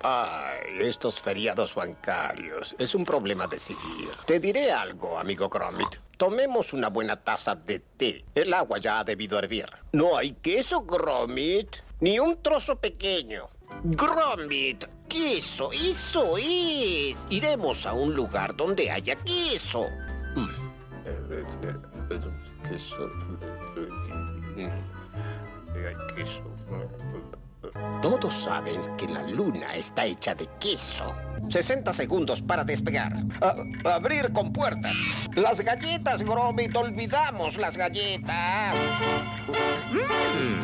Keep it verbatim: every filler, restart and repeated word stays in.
Ay, estos feriados bancarios. Es un problema decidir. Te diré algo, amigo Gromit. Tomemos una buena taza de té. El agua ya ha debido hervir. No hay queso, Gromit. Ni un trozo pequeño. Gromit, queso, eso es. Iremos a un lugar donde haya queso. Queso. Queso. Todos saben que la luna está hecha de queso. sesenta segundos para despegar. A- abrir con puertas. Las galletas, Gromit. Olvidamos las galletas. Mm.